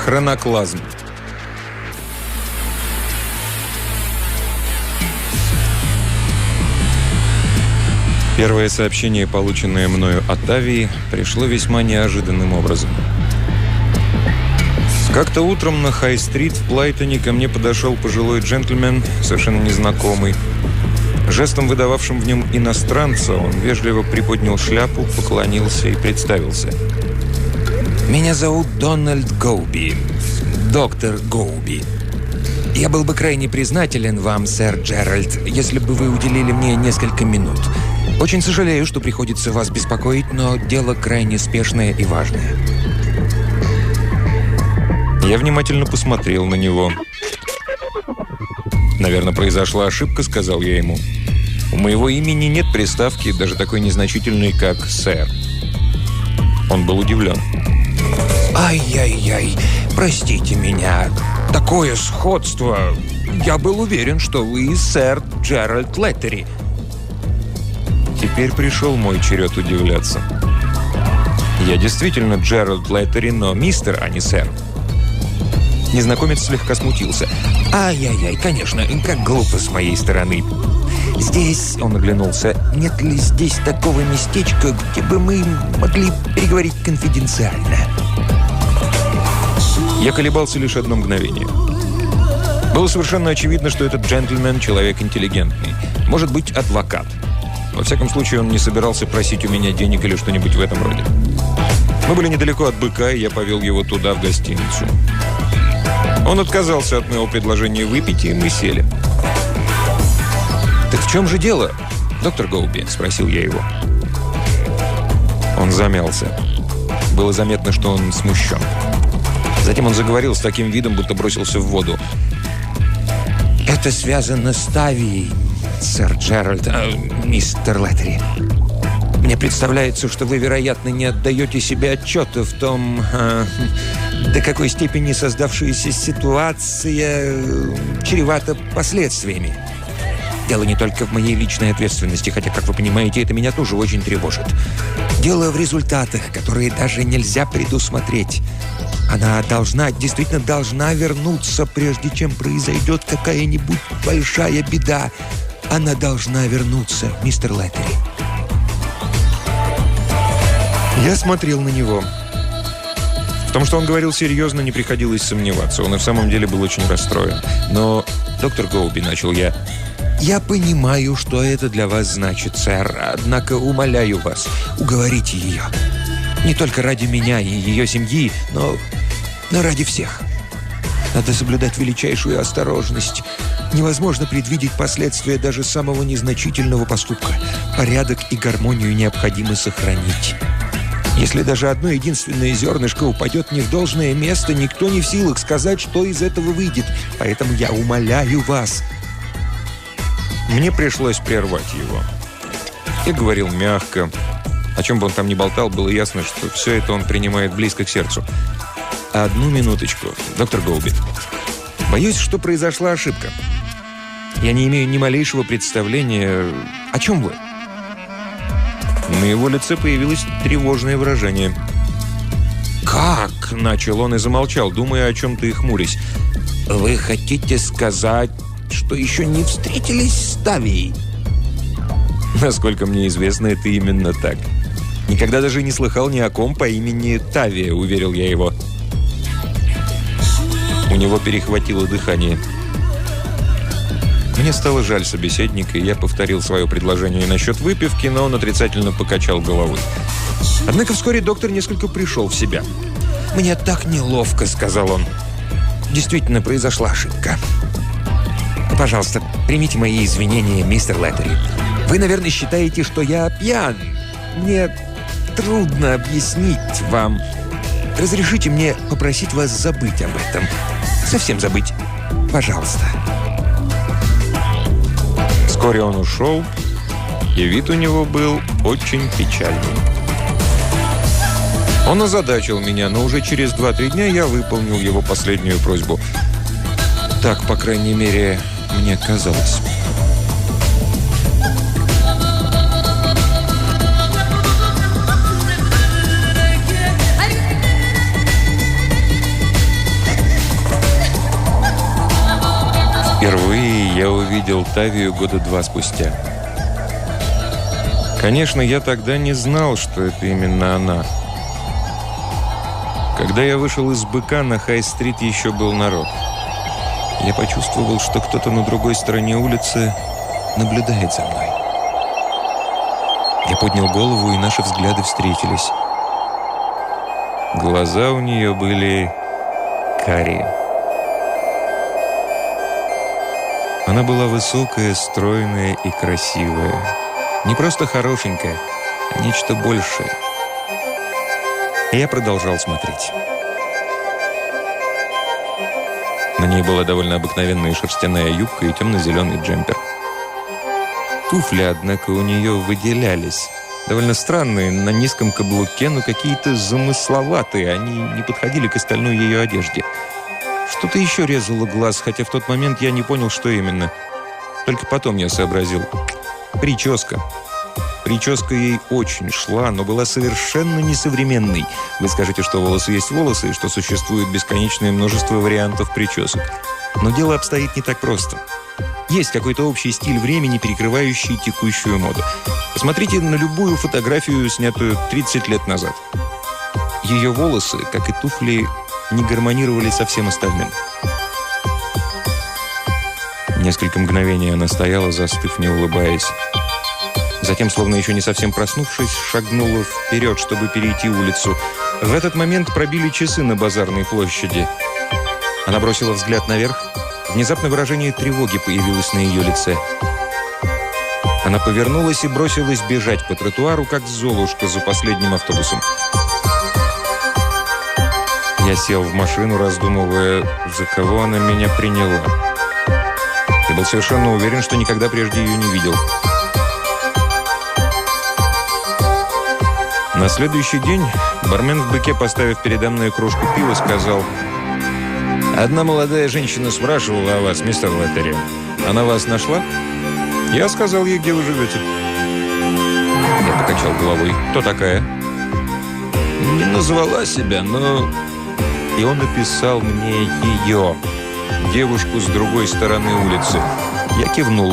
Хроноклазм. Первое сообщение, полученное мною от Авии, пришло весьма неожиданным образом. Как-то утром на Хай-стрит в Блайтоне ко мне подошел пожилой джентльмен, совершенно незнакомый. Жестом, выдававшим в нем иностранца, он вежливо приподнял шляпу, поклонился и представился. «Меня зовут Дональд Гоуби, доктор Гоуби. Я был бы крайне признателен вам, сэр Джеральд, если бы вы уделили мне несколько минут. Очень сожалею, что приходится вас беспокоить, но дело крайне спешное и важное». Я внимательно посмотрел на него. «Наверное, произошла ошибка», — сказал я ему. «У моего имени нет приставки, даже такой незначительной, как «сэр». Он был удивлен. «Ай-яй-яй, простите меня. Такое сходство. Я был уверен, что вы сэр Джеральд Леттери». Теперь пришел мой черед удивляться. «Я действительно Джеральд Леттери, но мистер, а не сэр». Незнакомец слегка смутился. «Ай-яй-яй, конечно, как глупо с моей стороны. Здесь, — он оглянулся, — нет ли здесь такого местечка, где бы мы могли переговорить конфиденциально?» Я колебался лишь одно мгновение. Было совершенно очевидно, что этот джентльмен — человек интеллигентный. Может быть, адвокат. Во всяком случае, он не собирался просить у меня денег или что-нибудь в этом роде. Мы были недалеко от «Быка», и я повел его туда, в гостиницу. Он отказался от моего предложения выпить, и мы сели. «Так в чем же дело, доктор Гоуби?» – спросил я его. Он замялся. Было заметно, что он смущен. Затем он заговорил с таким видом, будто бросился в воду. «Это связано с Тавией, сэр Джеральд, мистер Леттери. Мне представляется, что вы, вероятно, не отдаете себе отчета в том, до какой степени создавшаяся ситуация чревата последствиями. Дело не только в моей личной ответственности, хотя, как вы понимаете, это меня тоже очень тревожит. Дело в результатах, которые даже нельзя предусмотреть. Она действительно должна вернуться, прежде чем произойдет какая-нибудь большая беда. Она должна вернуться, мистер Леттери». Я смотрел на него. В том, что он говорил серьезно, не приходилось сомневаться. Он и в самом деле был очень расстроен. «Но, доктор Гоуби, — начал я, — я понимаю, что это для вас значит, сэр. Однако умоляю вас, уговорите ее. Не только ради меня и ее семьи, но ради всех. Надо соблюдать величайшую осторожность. Невозможно предвидеть последствия даже самого незначительного поступка. Порядок и гармонию необходимо сохранить. Если даже одно единственное зернышко упадет не в должное место, никто не в силах сказать, что из этого выйдет. Поэтому я умоляю вас». Мне пришлось прервать его. Я говорил мягко. О чем бы он там ни болтал, было ясно, что все это он принимает близко к сердцу. «Одну минуточку, доктор Гоуби. Боюсь, что произошла ошибка. Я не имею ни малейшего представления. О чем вы?» На его лице появилось тревожное выражение. «Как?» – начал он и замолчал, думая о чем-то и хмурясь. «Вы хотите сказать, что еще не встретились с Тавией?» «Насколько мне известно, это именно так. Никогда даже не слыхал ни о ком по имени Тавия», – уверил я его. У него перехватило дыхание. Мне стало жаль собеседника, и я повторил свое предложение насчет выпивки, но он отрицательно покачал головой. Однако вскоре доктор несколько пришел в себя. «Мне так неловко», — сказал он. «Действительно, произошла ошибка. Пожалуйста, примите мои извинения, мистер Леттери. Вы, наверное, считаете, что я пьян. Мне трудно объяснить вам. Разрешите мне попросить вас забыть об этом. Совсем забыть. Пожалуйста». Вскоре он ушел, и вид у него был очень печальный. Он озадачил меня, но уже через 2-3 дня я выполнил его последнюю просьбу. Так, по крайней мере, мне казалось. я увидел Тавию года 2 спустя. Конечно, я тогда не знал, что это именно она. Когда я вышел из «Быка», на Хай-стрит еще был народ. Я почувствовал, что кто-то на другой стороне улицы наблюдает за мной. Я поднял голову, и наши взгляды встретились. Глаза у нее были карие. Она была высокая, стройная и красивая. Не просто хорошенькая, а нечто большее. И я продолжал смотреть. На ней была довольно обыкновенная шерстяная юбка и темно-зеленый джемпер. Туфли, однако, у нее выделялись. Довольно странные, на низком каблуке, но какие-то замысловатые. Они не подходили к остальной ее одежде. Что-то еще резало глаз, хотя в тот момент я не понял, что именно. Только потом я сообразил. Прическа. Прическа ей очень шла, но была совершенно несовременной. Вы скажете, что волосы есть волосы, и что существует бесконечное множество вариантов причесок. Но дело обстоит не так просто. Есть какой-то общий стиль времени, перекрывающий текущую моду. Посмотрите на любую фотографию, снятую 30 лет назад. Ее волосы, как и туфли, не гармонировали со всем остальным. Несколько мгновений она стояла, застыв, не улыбаясь. Затем, словно еще не совсем проснувшись, шагнула вперед, чтобы перейти улицу. В этот момент пробили часы на базарной площади. Она бросила взгляд наверх. Внезапно выражение тревоги появилось на ее лице. Она повернулась и бросилась бежать по тротуару, как золушка за последним автобусом. Я сел в машину, раздумывая, за кого она меня приняла. Я был совершенно уверен, что никогда прежде ее не видел. На следующий день бармен в «Быке», поставив передо мной кружку пива, сказал: «Одна молодая женщина спрашивала о вас, мистер Леттери. Она вас нашла?» Я сказал ей, где вы живете. Я покачал головой. «Кто такая?» «Не назвала себя, но...» И он описал мне ее, девушку с другой стороны улицы. Я кивнул.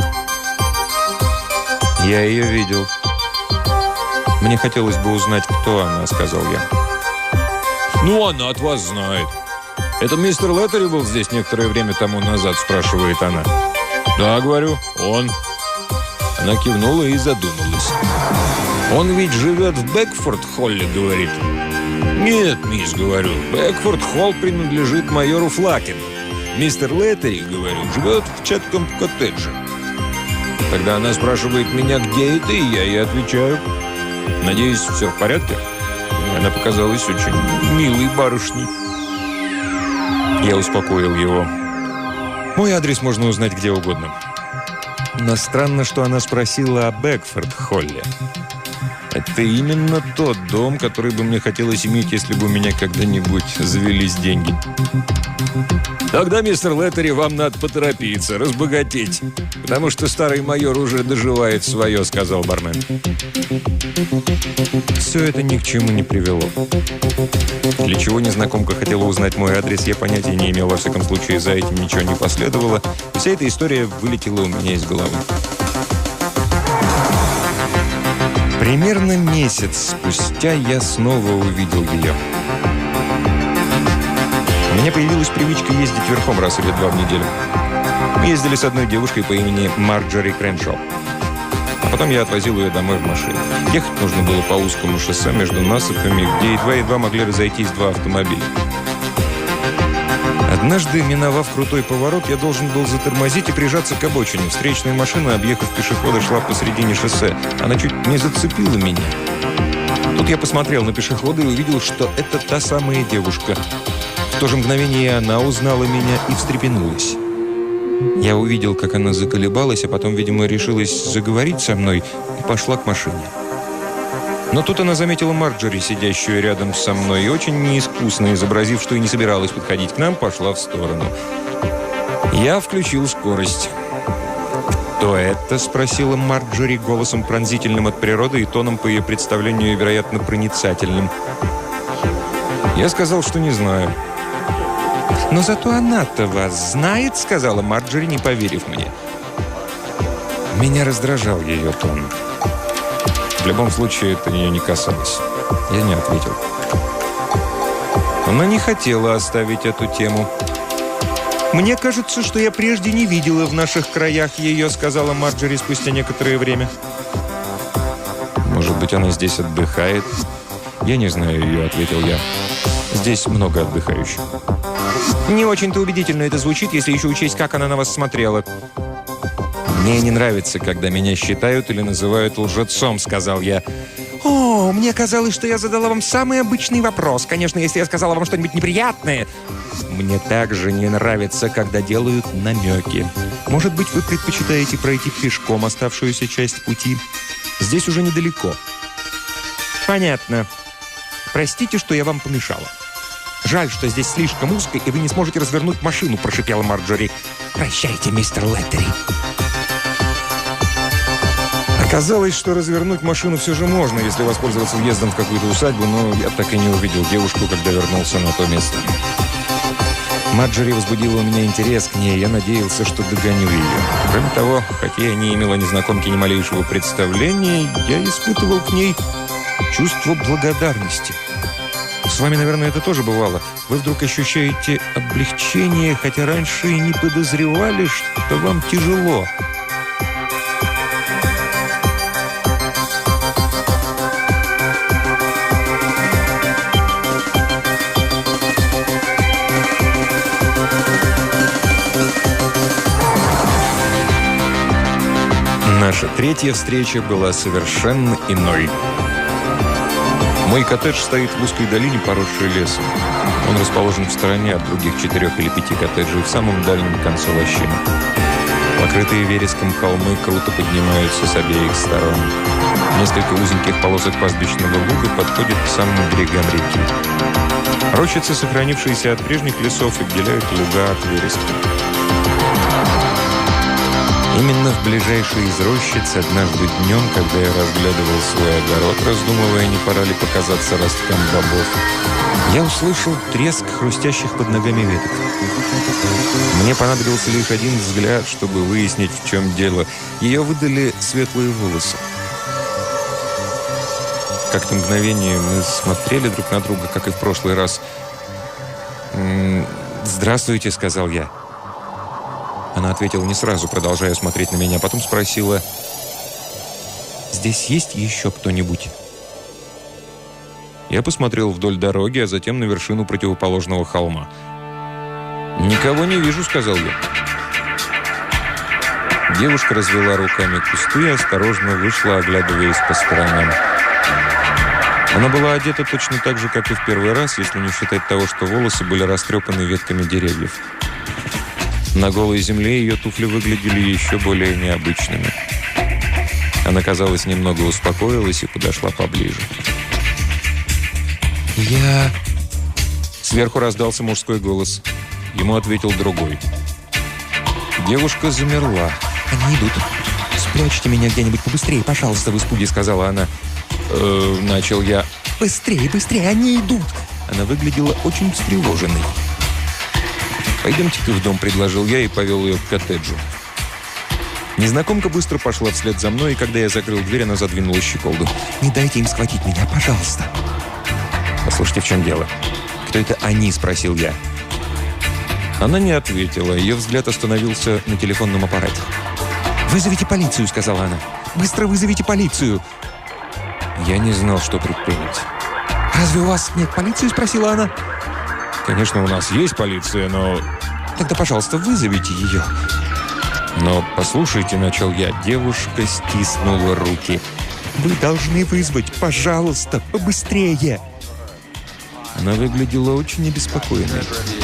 «Я ее видел. Мне хотелось бы узнать, кто она», — сказал я. «Ну, она от вас знает. Это мистер Леттери был здесь некоторое время тому назад?» — спрашивает она. «Да, — говорю, — он». Она кивнула и задумалась. «Он ведь живет в Бэкфорд-Холле», — говорит. «Нет, мисс, — говорю, — Бэкфорд-Холл принадлежит майору Флакину. Мистер Леттери, — говорю, — живет в Четкомб-коттедже». Тогда она спрашивает меня, где это, и я ей отвечаю: «Надеюсь, все в порядке?» Она показалась очень милой барышней. Я успокоил его. Мой адрес можно узнать где угодно. Но странно, что она спросила о Бэкфорд-Холле. Это именно тот дом, который бы мне хотелось иметь, если бы у меня когда-нибудь завелись деньги. «Тогда, мистер Леттери, вам надо поторопиться, разбогатеть, потому что старый майор уже доживает свое», — сказал бармен. Все это ни к чему не привело. Для чего незнакомка хотела узнать мой адрес, я понятия не имел. Во всяком случае, за этим ничего не последовало. И вся эта история вылетела у меня из головы. Примерно месяц спустя я снова увидел ее. У меня появилась привычка ездить верхом раз или два в неделю. Мы ездили с одной девушкой по имени Марджори Креншоу. А потом я отвозил ее домой в машине. Ехать нужно было по узкому шоссе между насыпами, где едва-едва могли разойтись два автомобиля. Однажды, миновав крутой поворот, я должен был затормозить и прижаться к обочине. Встречная машина, объехав пешехода, шла посредине шоссе. Она чуть не зацепила меня. Тут я посмотрел на пешехода и увидел, что это та самая девушка. В то же мгновение она узнала меня и встрепенулась. Я увидел, как она заколебалась, а потом, видимо, решилась заговорить со мной и пошла к машине. Но тут она заметила Марджори, сидящую рядом со мной, и очень неискусно, изобразив, что и не собиралась подходить к нам, пошла в сторону. Я включил скорость. «Кто это?» – спросила Марджори голосом пронзительным от природы и тоном, по ее представлению, вероятно, проницательным. Я сказал, что не знаю. «Но зато она-то вас знает», — сказала Марджори, не поверив мне. Меня раздражал ее тон. В любом случае, это ее не касалось. Я не ответил. Она не хотела оставить эту тему. «Мне кажется, что я прежде не видела в наших краях ее», сказала Марджори спустя некоторое время. «Может быть, она здесь отдыхает?» «Я не знаю ее», — ответил я. «Здесь много отдыхающих». «Не очень-то убедительно это звучит, если еще учесть, как она на вас смотрела». «Мне не нравится, когда меня считают или называют лжецом», — сказал я. «О, мне казалось, что я задала вам самый обычный вопрос. Конечно, если я сказала вам что-нибудь неприятное». «Мне также не нравится, когда делают намеки. Может быть, вы предпочитаете пройти пешком оставшуюся часть пути? Здесь уже недалеко». «Понятно. Простите, что я вам помешала». «Жаль, что здесь слишком узко, и вы не сможете развернуть машину», прошипела Марджори. «Прощайте, мистер Леттери». Оказалось, что развернуть машину все же можно, если воспользоваться въездом в какую-то усадьбу, но я так и не увидел девушку, когда вернулся на то место. Марджори возбудила у меня интерес к ней, я надеялся, что догоню ее. Кроме того, хотя я не имел о незнакомке ни малейшего представления, я испытывал к ней чувство благодарности. С вами, наверное, это тоже бывало. Вы вдруг ощущаете облегчение, хотя раньше и не подозревали, что вам тяжело. Наша третья встреча была совершенно иной. Мой коттедж стоит в узкой долине, поросшей лесом. Он расположен в стороне от других 4 или 5 коттеджей в самом дальнем конце лощины. Покрытые вереском холмы круто поднимаются с обеих сторон. Несколько узеньких полосок пастбищного луга подходят к самым берегам реки. Рощицы, сохранившиеся от прежних лесов, отделяют луга от вереска. Именно в ближайшей из рощиц однажды днем, когда я разглядывал свой огород, раздумывая, не пора ли показаться росткам бобов, я услышал треск хрустящих под ногами веток. Мне понадобился лишь один взгляд, чтобы выяснить, в чем дело. Ее выдали светлые волосы. Как-то мгновение мы смотрели друг на друга, как и в прошлый раз. «Здравствуйте», — сказал я. Она ответила не сразу, продолжая смотреть на меня. Потом спросила: «Здесь есть еще кто-нибудь?» Я посмотрел вдоль дороги, а затем на вершину противоположного холма. «Никого не вижу», — сказал я. Девушка развела руками кусты и осторожно вышла, оглядываясь по сторонам. Она была одета точно так же, как и в первый раз, если не считать того, что волосы были растрепаны ветками деревьев. На голой земле ее туфли выглядели еще более необычными. Она, казалось, немного успокоилась и подошла поближе. «Я...» Сверху раздался мужской голос. Ему ответил другой. Девушка замерла. «Они идут. Спрячьте меня где-нибудь побыстрее, пожалуйста», в испуге сказала она. Начал я. «Быстрее, быстрее, они идут!» Она выглядела очень встревоженной. «Пойдемте-ка в дом», — предложил я и повел ее к коттеджу. Незнакомка быстро пошла вслед за мной, и когда я закрыл дверь, она задвинула щеколду. «Не дайте им схватить меня, пожалуйста». «Послушайте, в чем дело?» «Кто это они?» — спросил я. Она не ответила. Ее взгляд остановился на телефонном аппарате. «Вызовите полицию», — сказала она. «Быстро вызовите полицию». Я не знал, что предпринять. «Разве у вас нет полиции?» — спросила она. «Конечно, у нас есть полиция, но...» «Тогда, пожалуйста, вызовите ее». «Но послушайте», — начал я. Девушка стиснула руки. «Вы должны вызвать, пожалуйста, побыстрее». Она выглядела очень обеспокоенной.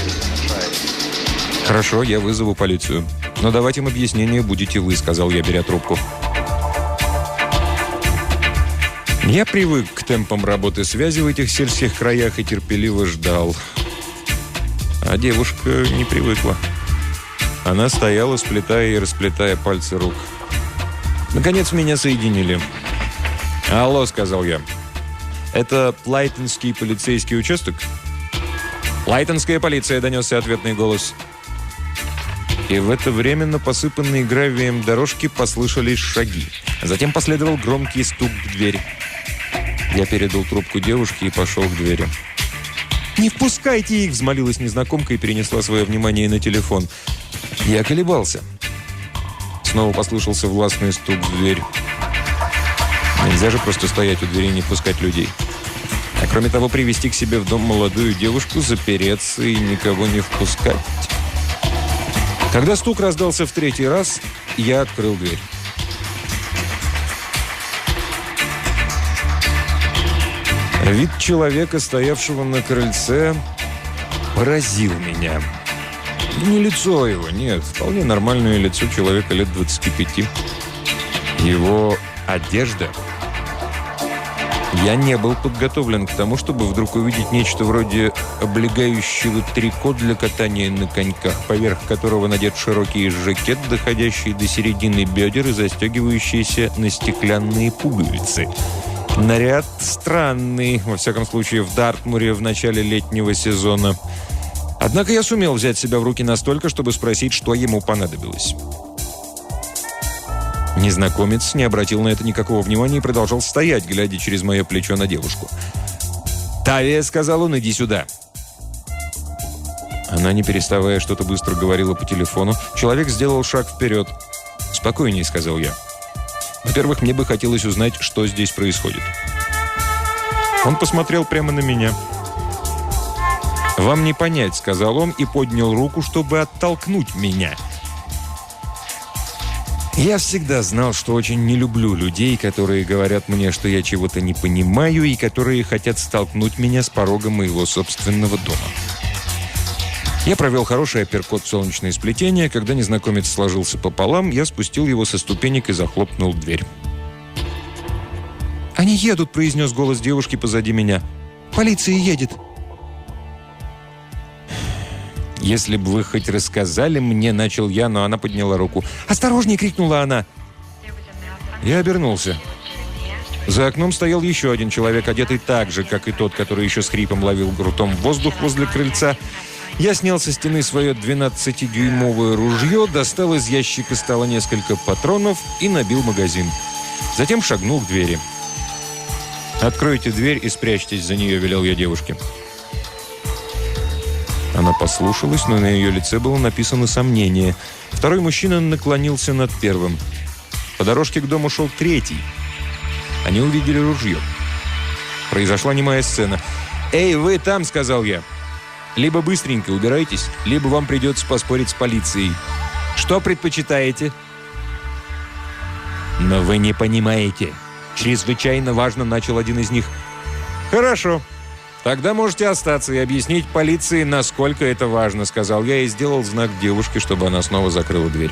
«Хорошо, я вызову полицию. Но давать им объяснение будете вы», — сказал я, беря трубку. Я привык к темпам работы связи в этих сельских краях и терпеливо ждал. А девушка не привыкла. Она стояла, сплетая и расплетая пальцы рук. Наконец меня соединили. «Алло», — сказал я. «Это Плайтонский полицейский участок?» «Плайтонская полиция», — донесся ответный голос. И в это время на посыпанной гравием дорожке послышались шаги. Затем последовал громкий стук в дверь. Я передал трубку девушке и пошел к двери. «Не впускайте их!» – взмолилась незнакомка и перенесла свое внимание на телефон. Я колебался. Снова послышался властный стук в дверь. Нельзя же просто стоять у двери и не пускать людей. А кроме того, привести к себе в дом молодую девушку, запереться и никого не впускать. Когда стук раздался в третий раз, я открыл дверь. Вид человека, стоявшего на крыльце, поразил меня. Не лицо его, нет. Вполне нормальное лицо человека лет 25. Его одежда. Я не был подготовлен к тому, чтобы вдруг увидеть нечто вроде облегающего трико для катания на коньках, поверх которого надет широкий жакет, доходящий до середины бедер и застегивающийся на стеклянные пуговицы. Наряд странный, во всяком случае, в Дартмуре в начале летнего сезона. Однако я сумел взять себя в руки настолько, чтобы спросить, что ему понадобилось. Незнакомец не обратил на это никакого внимания и продолжал стоять, глядя через мое плечо на девушку. «Тавия», — сказал он, — «иди сюда». Она, не переставая, что-то быстро говорила по телефону. Человек сделал шаг вперед. «Спокойнее», — сказал я. «Во-первых, мне бы хотелось узнать, что здесь происходит». Он посмотрел прямо на меня. «Вам не понять», — сказал он и поднял руку, чтобы оттолкнуть меня. Я всегда знал, что очень не люблю людей, которые говорят мне, что я чего-то не понимаю, и которые хотят столкнуть меня с порога моего собственного дома. Я провел хороший апперкот в солнечное сплетение. Когда незнакомец сложился пополам, я спустил его со ступенек и захлопнул дверь. «Они едут», — произнес голос девушки позади меня. «Полиция едет». «Если бы вы хоть рассказали мне», — начал я, но она подняла руку. «Осторожней!» — крикнула она. Я обернулся. За окном стоял еще один человек, одетый так же, как и тот, который еще с хрипом ловил ртом воздух возле крыльца. Я снял со стены свое 12-дюймовое ружье, достал из ящика стола несколько патронов и набил магазин. Затем шагнул к двери. «Откройте дверь и спрячьтесь за нее», — велел я девушке. Она послушалась, но на ее лице было написано сомнение. Второй мужчина наклонился над первым. По дорожке к дому шел третий. Они увидели ружье. Произошла немая сцена. «Эй, вы там!» — сказал я. «Либо быстренько убирайтесь, либо вам придется поспорить с полицией. Что предпочитаете?» «Но вы не понимаете. Чрезвычайно важно», — начал один из них. «Хорошо. Тогда можете остаться и объяснить полиции, насколько это важно», — сказал я и сделал знак девушке, чтобы она снова закрыла дверь.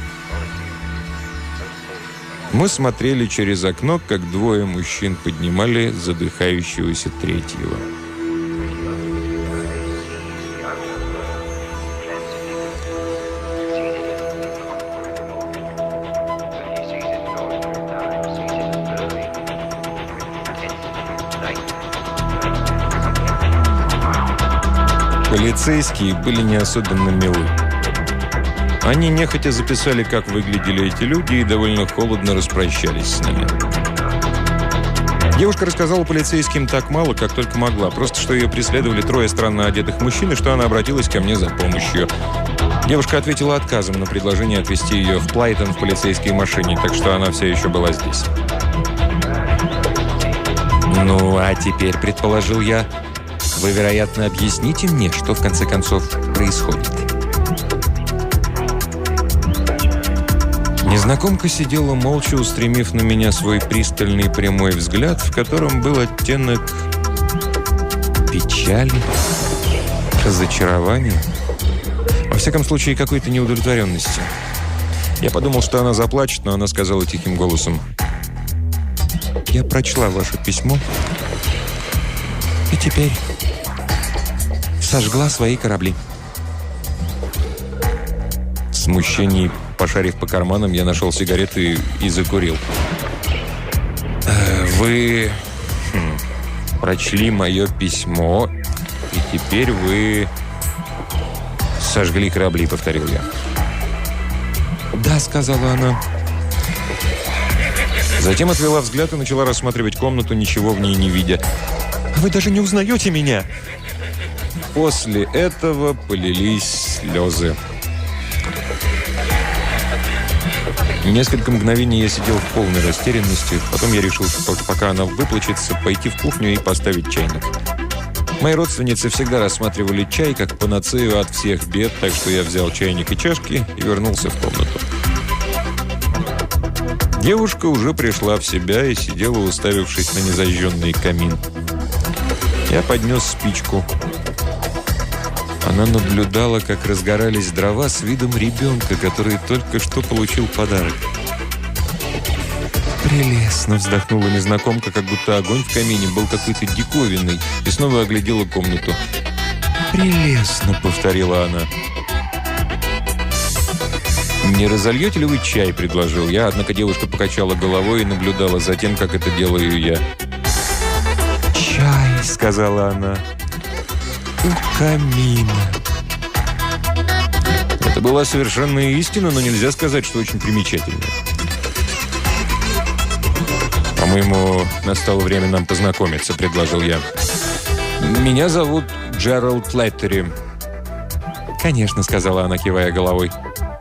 Мы смотрели через окно, как двое мужчин поднимали задыхающегося третьего. Полицейские были не особенно милы. Они нехотя записали, как выглядели эти люди, и довольно холодно распрощались с нами. Девушка рассказала полицейским так мало, как только могла. Просто, что ее преследовали трое странно одетых мужчин, и что она обратилась ко мне за помощью. Девушка ответила отказом на предложение отвезти ее в Плайтон в полицейской машине, так что она все еще была здесь. «Ну, а теперь, — предположил я, — вы, вероятно, объясните мне, что в конце концов происходит». Незнакомка сидела молча, устремив на меня свой пристальный прямой взгляд, в котором был оттенок печали, разочарования, во всяком случае, какой-то неудовлетворенности. Я подумал, что она заплачет, но она сказала тихим голосом: «Я прочла ваше письмо и теперь сожгла свои корабли». В смущении, пошарив по карманам, я нашел сигареты и закурил. «Вы прочли мое письмо, и теперь вы сожгли корабли», — повторил я. «Да», — сказала она. Затем отвела взгляд и начала рассматривать комнату, ничего в ней не видя. «Вы даже не узнаете меня!» После этого полились слезы. Несколько мгновений я сидел в полной растерянности. Потом я решил, что пока она выплачется, пойти в кухню и поставить чайник. Мои родственницы всегда рассматривали чай как панацею от всех бед, так что я взял чайник и чашки и вернулся в комнату. Девушка уже пришла в себя и сидела, уставившись на незажженный камин. Я поднес спичку. Она наблюдала, как разгорались дрова с видом ребенка, который только что получил подарок. «Прелестно!» – вздохнула незнакомка, как будто огонь в камине был какой-то диковинный, и снова оглядела комнату. «Прелестно!» – повторила она. «Не разольете ли вы чай?» – предложил я, однако девушка покачала головой и наблюдала за тем, как это делаю я. «Чай!» – сказала она. «У камина». Это была совершенная истина, но нельзя сказать, что очень примечательная. «По-моему, настало время нам познакомиться», – предложил я. «Меня зовут Джеральд Леттери». «Конечно», – сказала она, кивая головой.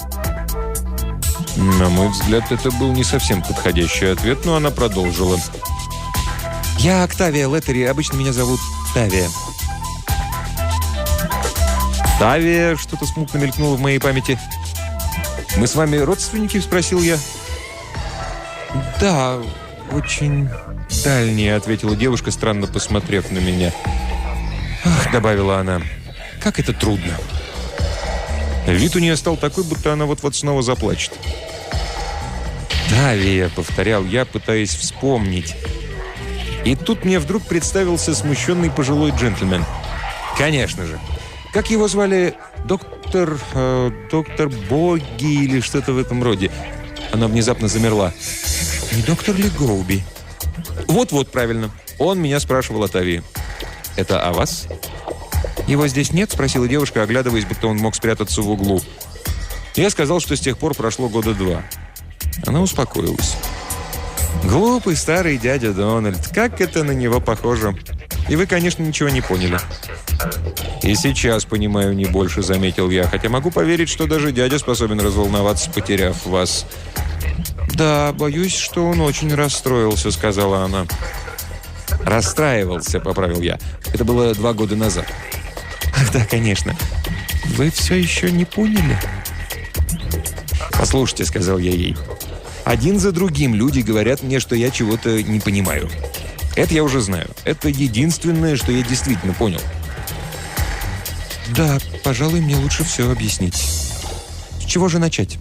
На мой взгляд, это был не совсем подходящий ответ, но она продолжила. «Я Октавия Леттери, обычно меня зовут Тавия». «Тавия?» – что-то смутно мелькнуло в моей памяти. «Мы с вами родственники?» – спросил я. «Да, очень дальние», – ответила девушка, странно посмотрев на меня. «Ах», – добавила она, – «как это трудно». Вид у нее стал такой, будто она вот-вот снова заплачет. «Тавия», – повторял я, пытаясь вспомнить. И тут мне вдруг представился смущенный пожилой джентльмен. «Конечно же. Как его звали? Доктор Боги или что-то в этом роде?» Она внезапно замерла. «Не доктор ли Гоуби?» «Вот-вот, правильно. Он меня спрашивал о Тавии». «Это о вас?» «Его здесь нет?» – спросила девушка, оглядываясь, будто он мог спрятаться в углу. Я сказал, что с тех пор прошло года 2. Она успокоилась. «Глупый старый дядя Дональд. Как это на него похоже. И вы, конечно, ничего не поняли». «И сейчас понимаю не больше», — заметил я, хотя могу поверить, что даже дядя способен разволноваться, потеряв вас. «Да, боюсь, что он очень расстроился», — сказала она. «Расстраивался», — поправил я. «Это было 2 года назад». «Ах, да, конечно. Вы все еще не поняли?» «Послушайте», — сказал я ей. «Один за другим люди говорят мне, что я чего-то не понимаю. Это я уже знаю. Это единственное, что я действительно понял». «Да, пожалуй, мне лучше все объяснить. С чего же начать?»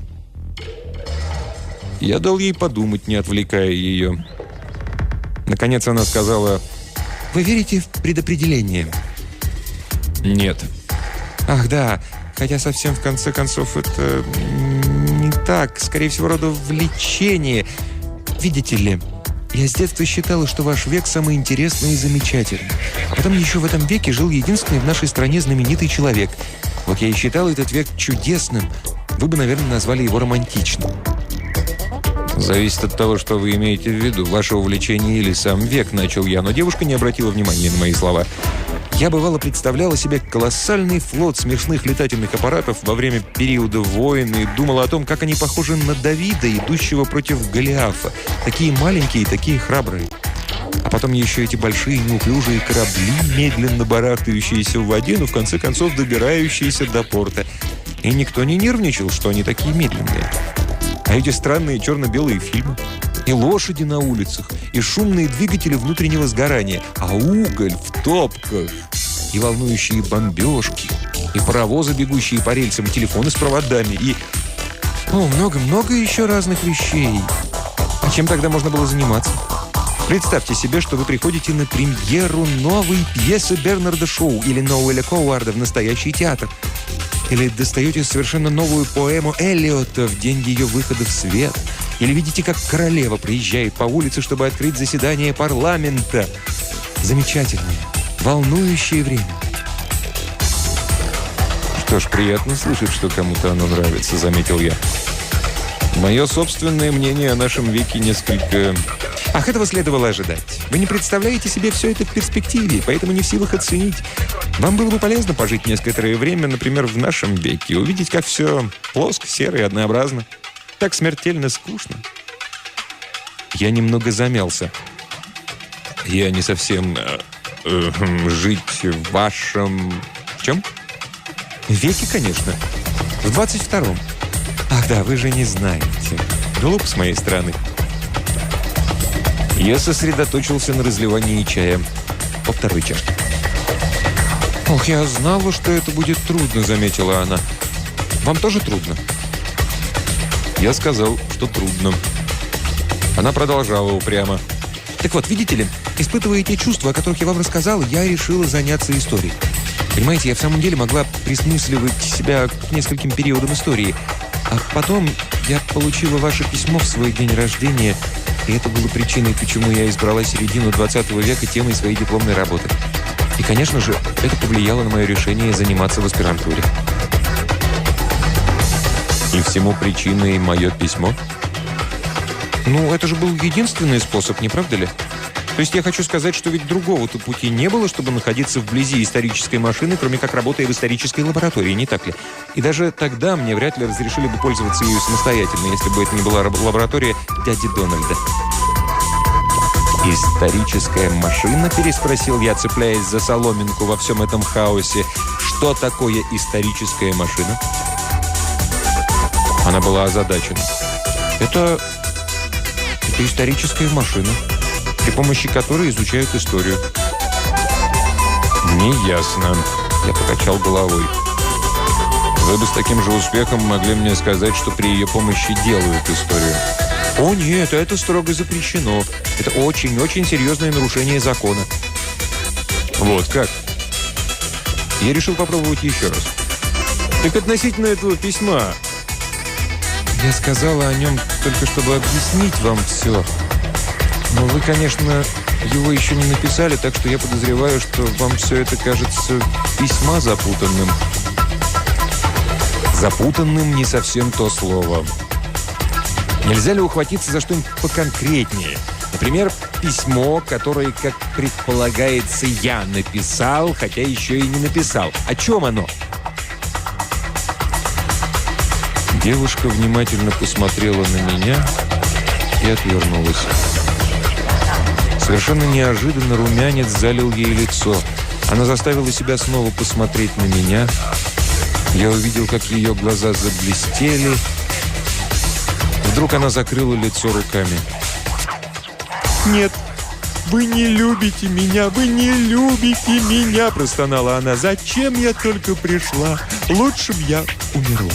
Я дал ей подумать, не отвлекая ее. Наконец она сказала: «Вы верите в предопределение?» «Нет». «Ах, да, хотя совсем в конце концов это не так. Скорее всего, рода влечение. Видите ли, я с детства считала, что ваш век самый интересный и замечательный. А потом еще в этом веке жил единственный в нашей стране знаменитый человек. Вот я и считала этот век чудесным. Вы бы, наверное, назвали его романтичным». «Зависит от того, что вы имеете в виду, ваше увлечение или сам век», — начал я, но девушка не обратила внимания на мои слова. «Я, бывало, представляла себе колоссальный флот смешных летательных аппаратов во время периода войн и думала о том, как они похожи на Давида, идущего против Голиафа. Такие маленькие и такие храбрые. А потом еще эти большие неуклюжие корабли, медленно барахтающиеся в воде, но в конце концов добирающиеся до порта. И никто не нервничал, что они такие медленные. А эти странные черно-белые фильмы, и лошади на улицах, и шумные двигатели внутреннего сгорания, а уголь в топках, и волнующие бомбежки, и паровозы, бегущие по рельсам, и телефоны с проводами, и... много-много еще разных вещей. А чем тогда можно было заниматься? Представьте себе, что вы приходите на премьеру новой пьесы Бернарда Шоу или Ноуэля Коуарда в настоящий театр. Или достаете совершенно новую поэму Эллиота в день ее выхода в свет. Или видите, как королева приезжает по улице, чтобы открыть заседание парламента. Замечательное, волнующее время. «Что ж, приятно слышать, что кому-то оно нравится», — заметил я. Мое собственное мнение о нашем веке несколько... Ах, этого следовало ожидать. Вы не представляете себе все это в перспективе, поэтому не в силах оценить. Вам было бы полезно пожить некоторое время, например, в нашем веке, увидеть, как все плоско, серо и однообразно. Так смертельно скучно. Я немного замялся. Я не совсем... жить в вашем... В чем? В веке, конечно. В 22-м. Ах да, вы же не знаете. Глупо с моей стороны. Я сосредоточился на разливании чая по второй чашке. Ох, я знала, что это будет трудно, заметила она. Вам тоже трудно? Я сказал, что трудно. Она продолжала упрямо. Так вот, видите ли, испытывая те чувства, о которых я вам рассказал, я решила заняться историей. Понимаете, я в самом деле могла присмысливать себя к нескольким периодам истории. А потом я получила ваше письмо в свой день рождения, и это было причиной, почему я избрала середину 20 века темой своей дипломной работы. И, конечно же, это повлияло на мое решение заниматься в аспирантуре. И всему причиной мое письмо? Ну, это же был единственный способ, не правда ли? То есть я хочу сказать, что ведь другого-то пути не было, чтобы находиться вблизи исторической машины, кроме как работая в исторической лаборатории, не так ли? И даже тогда мне вряд ли разрешили бы пользоваться ею самостоятельно, если бы это не была лаборатория дяди Дональда. «Историческая машина?» – переспросил я, цепляясь за соломинку во всем этом хаосе. «Что такое историческая машина?» Она была озадачена. Это историческая машина, при помощи которой изучают историю. «Неясно», – я покачал головой. «Вы бы с таким же успехом могли мне сказать, что при ее помощи делают историю». «О нет, это строго запрещено. Это очень-очень серьезное нарушение закона». «Вот как?» Я решил попробовать еще раз. «Так относительно этого письма...» Я сказала о нем только чтобы объяснить вам все. Но вы, конечно, его еще не написали, так что я подозреваю, что вам все это кажется весьма запутанным. Запутанным не совсем то слово. Нельзя ли ухватиться за что-нибудь поконкретнее? Например, письмо, которое, как предполагается, я написал, хотя еще и не написал. О чем оно? Девушка внимательно посмотрела на меня и отвернулась. Совершенно неожиданно румянец залил ей лицо. Она заставила себя снова посмотреть на меня. Я увидел, как ее глаза заблестели. Вдруг она закрыла лицо руками. «Нет, вы не любите меня, вы не любите меня!» – простонала она. «Зачем я только пришла? Лучше б я умерла!»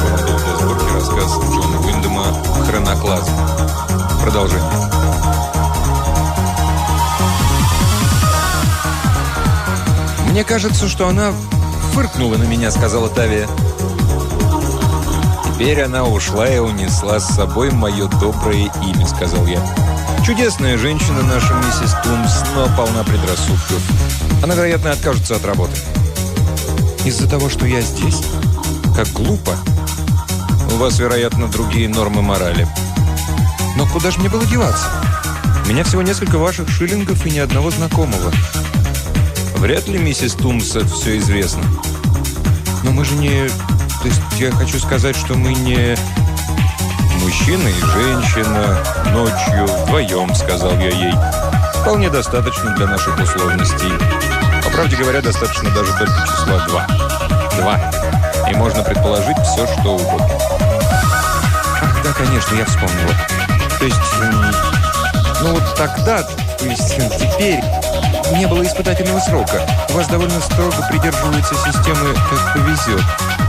модуль для сборки, рассказ Джона Уиндема «Хроноклазм». Продолжение. «Мне кажется, что она фыркнула на меня», — сказала Тавия. «Теперь она ушла и унесла с собой мое доброе имя», — сказал я. «Чудесная женщина наша миссис Тумс, но полна предрассудков. Она, вероятно, откажется от работы». «Из-за того, что я здесь? Как глупо. У вас, вероятно, другие нормы морали». «Но куда же мне было деваться? У меня всего несколько ваших шиллингов и ни одного знакомого». «Вряд ли миссис Тумс это все известно». «Но мы же не... То есть я хочу сказать, что мы не...» «Мужчина и женщина, ночью, вдвоем», — сказал я ей. «Вполне достаточно для наших условностей. По правде говоря, достаточно даже только числа 2. 2. И можно предположить все, что угодно». «Ах, да, конечно, я вспомнила. То есть, ну вот тогда, то есть теперь, не было испытательного срока. У вас довольно строго придерживаются системы «как повезет».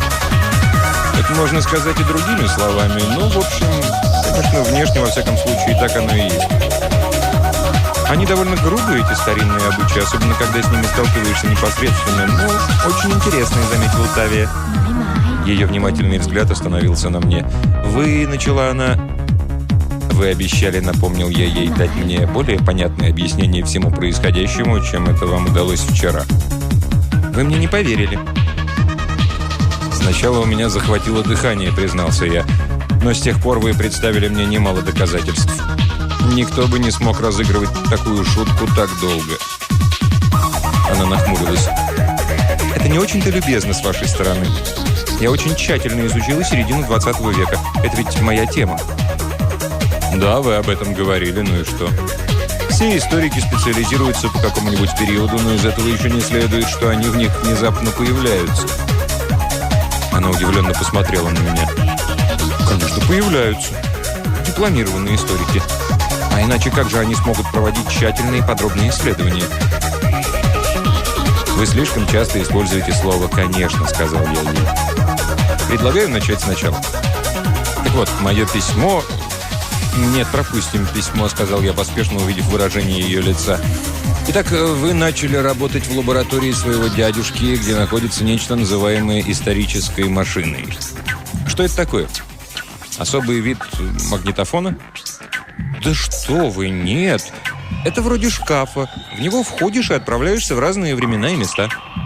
Это можно сказать и другими словами, но, в общем, конечно, внешне, во всяком случае, так оно и есть. Они довольно грубые, эти старинные обычаи, особенно когда с ними сталкиваешься непосредственно. Ну, очень интересные, заметила Тавия. Ее внимательный взгляд остановился на мне. «Вы», — начала она... «Вы обещали», — напомнил я ей, «дать мне более понятное объяснение всему происходящему, чем это вам удалось вчера». «Вы мне не поверили». «Сначала у меня захватило дыхание», — признался я. «Но с тех пор вы представили мне немало доказательств. Никто бы не смог разыгрывать такую шутку так долго». Она нахмурилась. «Это не очень-то любезно с вашей стороны. Я очень тщательно изучила середину 20 века. Это ведь моя тема». «Да, вы об этом говорили, ну и что?» «Все историки специализируются по какому-нибудь периоду, но из этого еще не следует, что они в них внезапно появляются». Она удивленно посмотрела на меня. «Конечно, появляются. Дипломированные историки. А иначе как же они смогут проводить тщательные и подробные исследования?» «Вы слишком часто используете слово «конечно», — сказал я ей. «Предлагаю начать сначала. Так вот, мое письмо...» «Нет, пропустим письмо», — сказал я, поспешно увидев выражение ее лица. «Итак, вы начали работать в лаборатории своего дядюшки, где находится нечто, называемое исторической машиной. Что это такое? Особый вид магнитофона?» «Да что вы, нет! Это вроде шкафа. В него входишь и отправляешься в разные времена и места».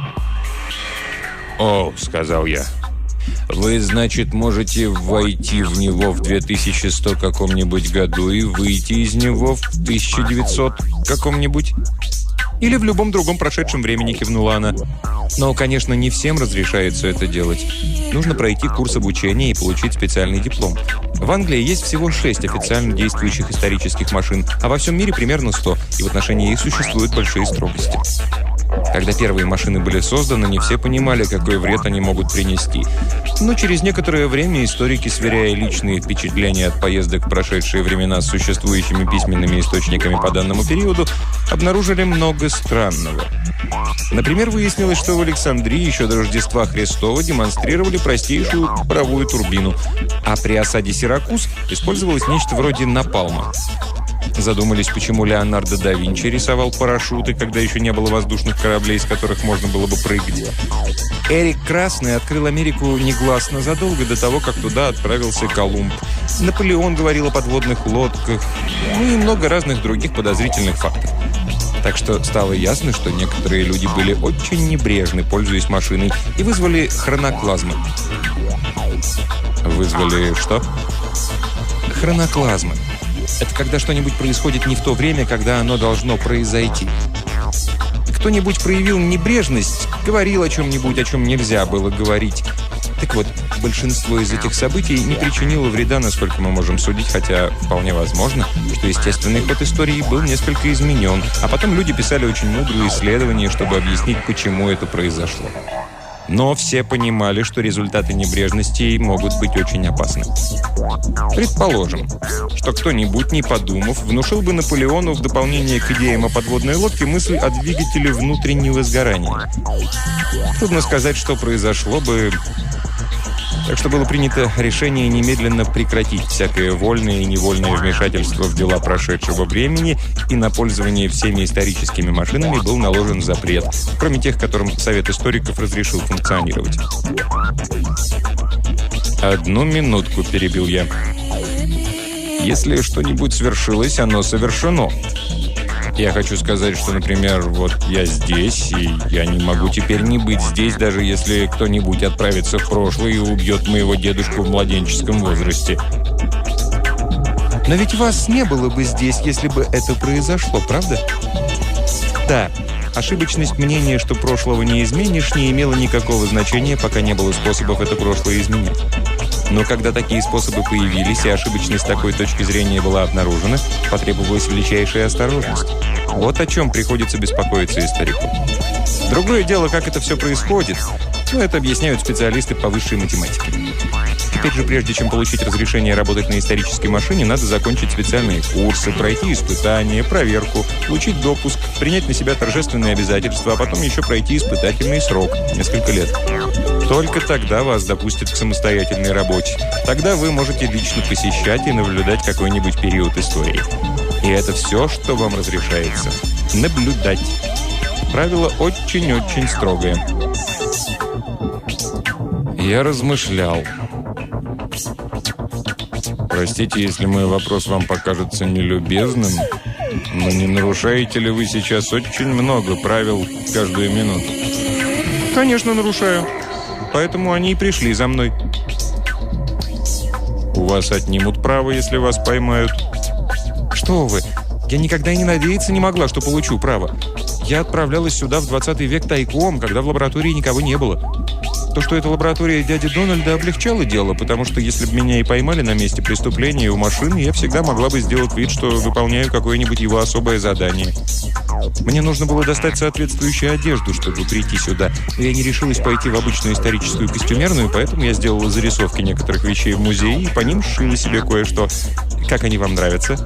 «О», — сказал я. «Вы, значит, можете войти в него в 2100 каком-нибудь году и выйти из него в 1900 каком-нибудь?» «Или в любом другом прошедшем времени», — кивнула она. «Но, конечно, не всем разрешается это делать. Нужно пройти курс обучения и получить специальный диплом. В Англии есть всего 6 официально действующих исторических машин, а во всем мире примерно 100, и в отношении их существуют большие строгости. Когда первые машины были созданы, не все понимали, какой вред они могут принести. Но через некоторое время историки, сверяя личные впечатления от поездок в прошедшие времена с существующими письменными источниками по данному периоду, обнаружили много странного. Например, выяснилось, что в Александрии еще до Рождества Христова демонстрировали простейшую паровую турбину, а при осаде Сиракуз использовалось нечто вроде напалма. Задумались, почему Леонардо да Винчи рисовал парашюты, когда еще не было воздушных кораблей, с которых можно было бы прыгать. Эрик Красный открыл Америку негласно задолго до того, как туда отправился Колумб. Наполеон говорил о подводных лодках, ну и много разных других подозрительных фактов. Так что стало ясно, что некоторые люди были очень небрежны, пользуясь машиной, и вызвали хроноклазмы. Вызвали что? Хроноклазмы. Это когда что-нибудь происходит не в то время, когда оно должно произойти. Кто-нибудь проявил небрежность, говорил о чем-нибудь, о чем нельзя было говорить. Так вот, большинство из этих событий не причинило вреда, насколько мы можем судить, хотя вполне возможно, что естественный ход истории был несколько изменен, а потом люди писали очень мудрые исследования, чтобы объяснить, почему это произошло. Но все понимали, что результаты небрежности могут быть очень опасны. Предположим, что кто-нибудь, не подумав, внушил бы Наполеону в дополнение к идеям о подводной лодке мысль о двигателе внутреннего сгорания. Трудно сказать, что произошло бы. Так что было принято решение немедленно прекратить всякое вольное и невольное вмешательство в дела прошедшего времени, и на пользование всеми историческими машинами был наложен запрет, кроме тех, которым Совет историков разрешил функционировать. «Одну минутку», – перебил я. «Если что-нибудь свершилось, оно совершено. Я хочу сказать, что, например, вот я здесь, и я не могу теперь не быть здесь, даже если кто-нибудь отправится в прошлое и убьет моего дедушку в младенческом возрасте». Но ведь вас не было бы здесь, если бы это произошло, правда? Да. Ошибочность мнения, что прошлого не изменишь, не имела никакого значения, пока не было способов это прошлое изменить. Но когда такие способы появились, и ошибочность такой точки зрения была обнаружена, потребовалась величайшая осторожность. Вот о чем приходится беспокоиться историку. Другое дело, как это все происходит. Но это объясняют специалисты по высшей математике. Теперь же, прежде чем получить разрешение работать на исторической машине, надо закончить специальные курсы, пройти испытания, проверку, получить допуск, принять на себя торжественные обязательства, а потом еще пройти испытательный срок – несколько лет. Только тогда вас допустят к самостоятельной работе. Тогда вы можете лично посещать и наблюдать какой-нибудь период истории. И это все, что вам разрешается. Наблюдать. Правило очень-очень строгое. Я размышлял. Простите, если мой вопрос вам покажется нелюбезным, но не нарушаете ли вы сейчас очень много правил каждую минуту? Конечно, нарушаю. Поэтому они и пришли за мной. У вас отнимут право, если вас поймают. Что вы? Я никогда и не надеяться не могла, что получу право. Я отправлялась сюда в 20 век тайком, когда в лаборатории никого не было. То, что это лаборатория дяди Дональда, облегчало дело, потому что если бы меня и поймали на месте преступления у машины, я всегда могла бы сделать вид, что выполняю какое-нибудь его особое задание. Мне нужно было достать соответствующую одежду, чтобы прийти сюда. Я не решилась пойти в обычную историческую костюмерную, поэтому я сделала зарисовки некоторых вещей в музее и по ним сшила себе кое-что. Как они вам нравятся?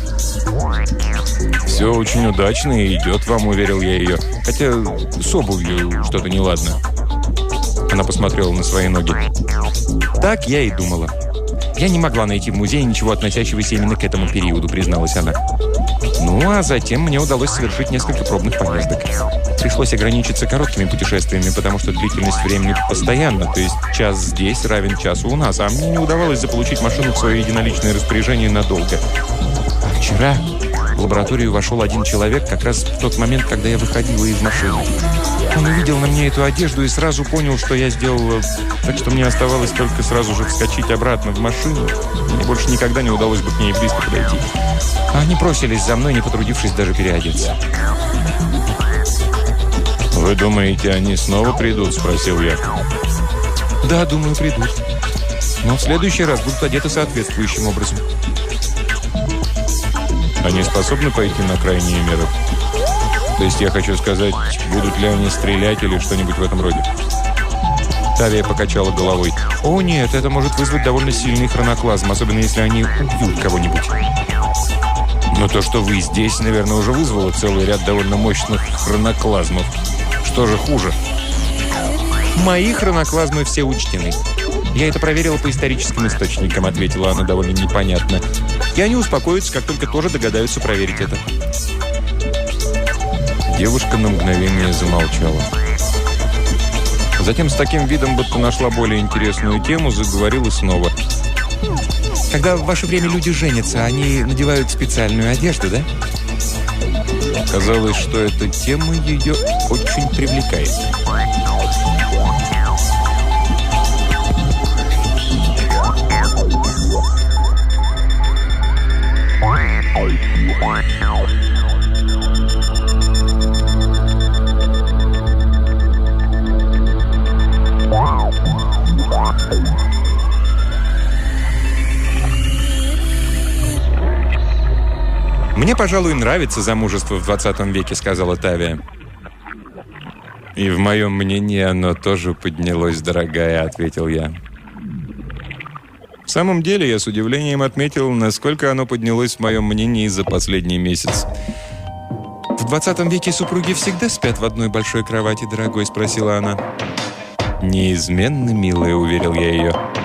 «Все очень удачно и идет вам», — уверил я ее. «Хотя с обувью что-то неладно». Она посмотрела на свои ноги. «Так я и думала. Я не могла найти в музее ничего, относящегося именно к этому периоду», — призналась она. Ну, а затем мне удалось совершить несколько пробных поездок. Пришлось ограничиться короткими путешествиями, потому что длительность времени постоянна, то есть час здесь равен часу у нас, а мне не удавалось заполучить машину в свое единоличное распоряжение надолго. А вчера в лабораторию вошел один человек как раз в тот момент, когда я выходила из машины. Он увидел на мне эту одежду и сразу понял, что я сделала, так что мне оставалось только сразу же вскочить обратно в машину. Мне больше никогда не удалось бы к ней близко подойти. А они бросились за мной, не потрудившись даже переодеться. «Вы думаете, они снова придут?» – спросил я. «Да, думаю, придут. Но в следующий раз будут одеты соответствующим образом». «Они способны пойти на крайние меры? То есть, я хочу сказать, будут ли они стрелять или что-нибудь в этом роде?» Тавия покачала головой. «О, нет, это может вызвать довольно сильный хроноклазм, особенно если они убьют кого-нибудь». «Но то, что вы здесь, наверное, уже вызвало целый ряд довольно мощных хроноклазмов. Что же хуже?» «Мои хроноклазмы все учтены. Я это проверила по историческим источникам», — ответила она довольно непонятно. «И они успокоятся, как только тоже догадаются проверить это». Девушка на мгновение замолчала. Затем с таким видом, будто нашла более интересную тему, заговорила снова. «Когда в ваше время люди женятся, они надевают специальную одежду, да?» Казалось, что эта тема ее очень привлекает. «Мне, пожалуй, нравится замужество в 20 веке», — сказала Тавия. «И в моем мнении оно тоже поднялось, дорогая», — ответил я. В самом деле, я с удивлением отметил, насколько оно поднялось в моем мнении за последний месяц. «В 20 веке супруги всегда спят в одной большой кровати, дорогой?» — спросила она. «Неизменно, милая», — уверил я ее.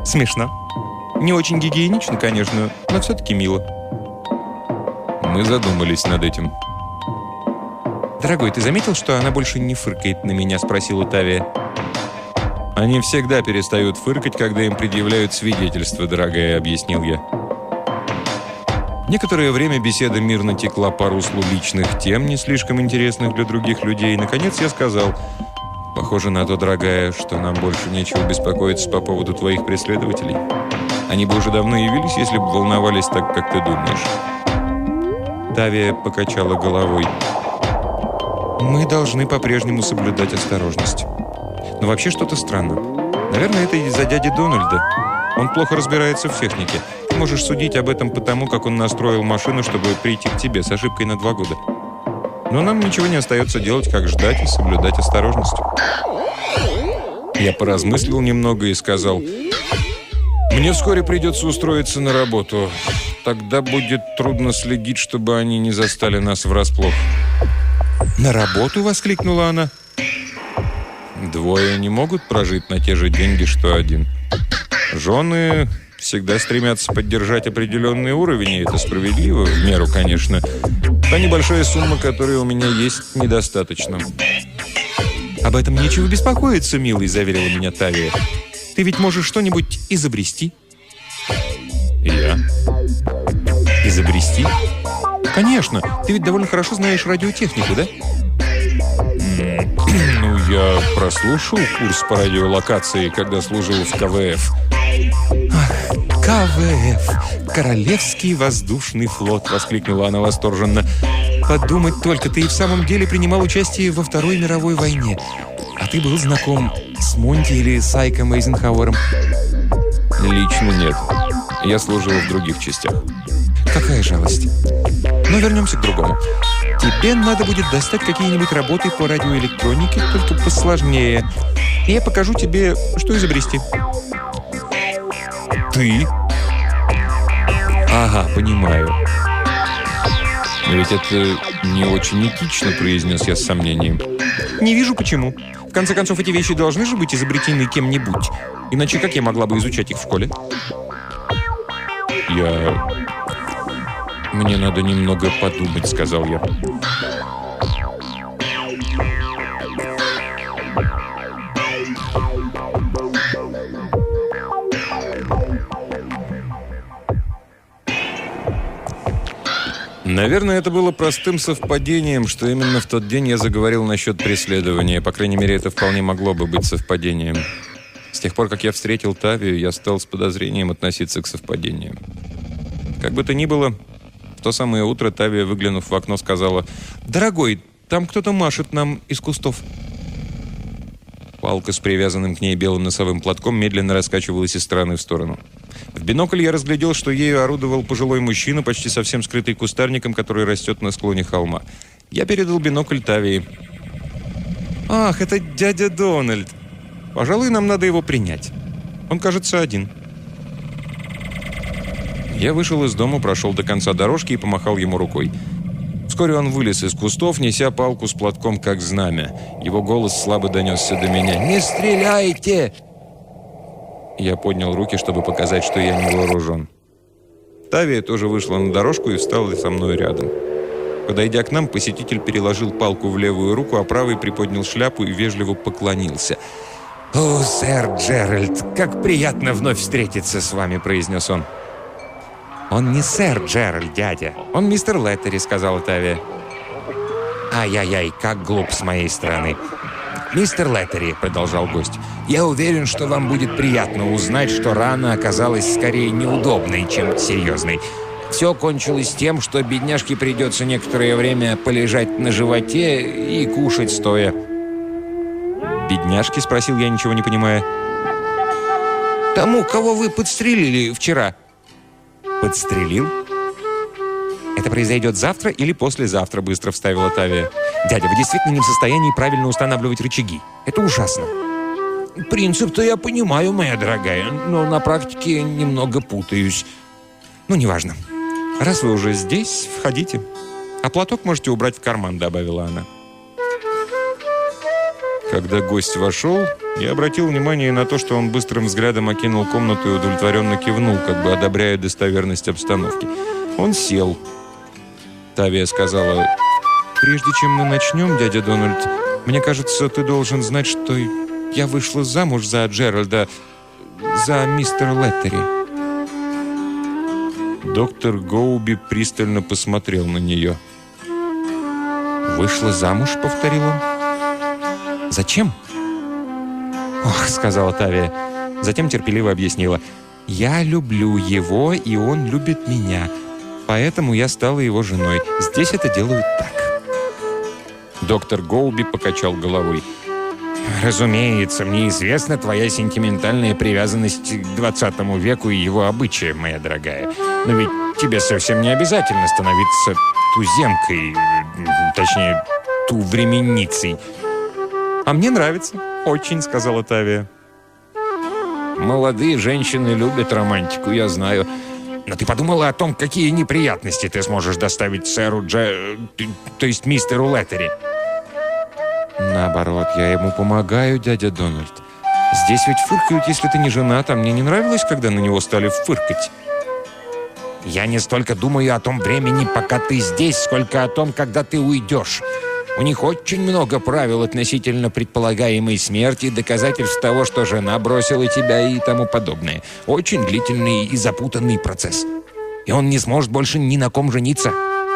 Смешно. Не очень гигиенично, конечно, но все-таки мило. Мы задумались над этим. «Дорогой, ты заметил, что она больше не фыркает на меня?» – спросила Тавия. «Они всегда перестают фыркать, когда им предъявляют свидетельство, дорогая», – объяснил я. Некоторое время беседа мирно текла по руслу личных тем, не слишком интересных для других людей. Наконец я сказал: «Похоже на то, дорогая, что нам больше нечего беспокоиться по поводу твоих преследователей. Они бы уже давно явились, если бы волновались так, как ты думаешь». Тавия покачала головой. «Мы должны по-прежнему соблюдать осторожность. Но вообще что-то странно. Наверное, это из-за дяди Дональда. Он плохо разбирается в технике. Ты можешь судить об этом потому, как он настроил машину, чтобы прийти к тебе с ошибкой на 2 года. Но нам ничего не остается делать, как ждать и соблюдать осторожность». Я поразмыслил немного и сказал: «Мне вскоре придется устроиться на работу. Тогда будет трудно следить, чтобы они не застали нас врасплох». «На работу?» – воскликнула она. «Двое не могут прожить на те же деньги, что один. Жены всегда стремятся поддержать определенный уровень, и это справедливо, в меру, конечно. Та небольшая сумма, которая у меня есть, недостаточно». «Об этом нечего беспокоиться, милый», – заверила меня Тавия. «Ты ведь можешь что-нибудь изобрести». «Я?» «Изобрести?» «Конечно. Ты ведь довольно хорошо знаешь радиотехнику, да?» «Ну, я прослушал курс по радиолокации, когда служил в КВФ». «Ах, КВФ! Королевский воздушный флот!» – воскликнула она восторженно. «Подумать только, ты и в самом деле принимал участие во Второй мировой войне. А ты был знаком с Монти или с Айком Эйзенхауэром?» «Лично нет. Я служил в других частях». «Какая жалость. Но вернемся к другому. Тебе надо будет достать какие-нибудь работы по радиоэлектронике, только посложнее. И я покажу тебе, что изобрести». «Ты?» «Ага, понимаю». «Но ведь это не очень этично», — произнес я с сомнением. «Не вижу, почему. В конце концов, эти вещи должны же быть изобретены кем-нибудь. Иначе как я могла бы изучать их в школе?» «Мне надо немного подумать», — сказал я. Наверное, это было простым совпадением, что именно в тот день я заговорил насчет преследования. По крайней мере, это вполне могло бы быть совпадением. С тех пор, как я встретил Тавию, я стал с подозрением относиться к совпадениям. Как бы то ни было, в то самое утро Тавия, выглянув в окно, сказала: «Дорогой, там кто-то машет нам из кустов». Палка с привязанным к ней белым носовым платком медленно раскачивалась из стороны в сторону. В бинокль я разглядел, что ею орудовал пожилой мужчина, почти совсем скрытый кустарником, который растет на склоне холма. Я передал бинокль Тавии. «Ах, это дядя Дональд. Пожалуй, нам надо его принять. Он, кажется, один». Я вышел из дома, прошел до конца дорожки и помахал ему рукой. Вскоре он вылез из кустов, неся палку с платком, как знамя. Его голос слабо донесся до меня. «Не стреляйте!» Я поднял руки, чтобы показать, что я не вооружен. Тавия тоже вышла на дорожку и встала со мной рядом. Подойдя к нам, посетитель переложил палку в левую руку, а правой приподнял шляпу и вежливо поклонился. «О, сэр Джеральд, как приятно вновь встретиться с вами», — произнес он. «Он не сэр Джеральд, дядя. Он мистер Леттери», — сказала Тавия. «Ай-яй-яй, как глуп с моей стороны». «Мистер Леттери», — продолжал гость, — «я уверен, что вам будет приятно узнать, что рана оказалась скорее неудобной, чем серьезной. Все кончилось тем, что бедняжке придется некоторое время полежать на животе и кушать стоя». «Бедняжки?» — спросил я, ничего не понимая. «Тому, кого вы подстрелили вчера». «Подстрелил? Это произойдет завтра или послезавтра», — быстро вставила Тавия. «Дядя, вы действительно не в состоянии правильно устанавливать рычаги. Это ужасно». «Принцип-то я понимаю, моя дорогая, но на практике немного путаюсь». «Ну, неважно. Раз вы уже здесь, входите. А платок можете убрать в карман», — добавила она. Когда гость вошел, я обратил внимание на то, что он быстрым взглядом окинул комнату и удовлетворенно кивнул, как бы одобряя достоверность обстановки. Он сел. Тавия сказала: «Прежде чем мы начнем, дядя Дональд, мне кажется, ты должен знать, что я вышла замуж за Джеральда, за мистера Леттери». Доктор Гоуби пристально посмотрел на нее. «Вышла замуж?» — повторил он. «Зачем?» «Ох», — сказала Тавия. Затем терпеливо объяснила. «Я люблю его, и он любит меня. Поэтому я стала его женой. Здесь это делают так». Доктор Гоуби покачал головой. «Разумеется, мне известна твоя сентиментальная привязанность к 20 веку и его обычаям, моя дорогая. Но ведь тебе совсем не обязательно становиться туземкой, точнее, тувременницей». «А мне нравится. Очень», — сказала Тавия. «Молодые женщины любят романтику, я знаю. Но ты подумала о том, какие неприятности ты сможешь доставить сэру то есть мистеру Леттери?» «Наоборот, я ему помогаю, дядя Дональд. Здесь ведь фыркают, если ты не женат, а мне не нравилось, когда на него стали фыркать». «Я не столько думаю о том времени, пока ты здесь, сколько о том, когда ты уйдешь. У них очень много правил относительно предполагаемой смерти, доказательств того, что жена бросила тебя и тому подобное. Очень длительный и запутанный процесс. И он не сможет больше ни на ком жениться».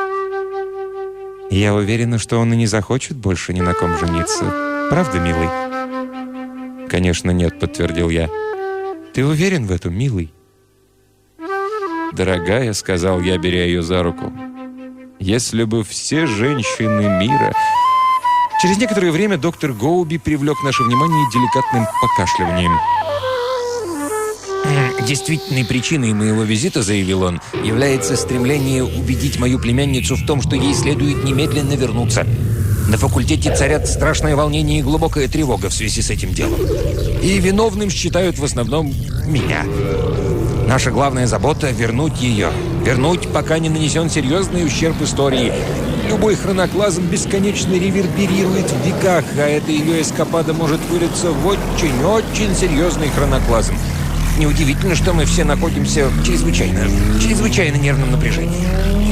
«Я уверена, что он и не захочет больше ни на ком жениться. Правда, милый?» «Конечно, нет», — подтвердил я. «Ты уверен в этом, милый?» «Дорогая», — сказал я, беря ее за руку, — «если бы все женщины мира...» Через некоторое время доктор Гоуби привлек наше внимание деликатным покашливанием. «Действительной причиной моего визита, — заявил он, — является стремление убедить мою племянницу в том, что ей следует немедленно вернуться. На факультете царят страшное волнение и глубокая тревога в связи с этим делом. И виновным считают в основном меня. Наша главная забота — вернуть ее. Вернуть, пока не нанесен серьезный ущерб истории. Любой хроноклазм бесконечно реверберирует в веках, а эта ее эскапада может вылиться в очень-очень серьезный хроноклазм. Неудивительно, что мы все находимся в чрезвычайно нервном напряжении».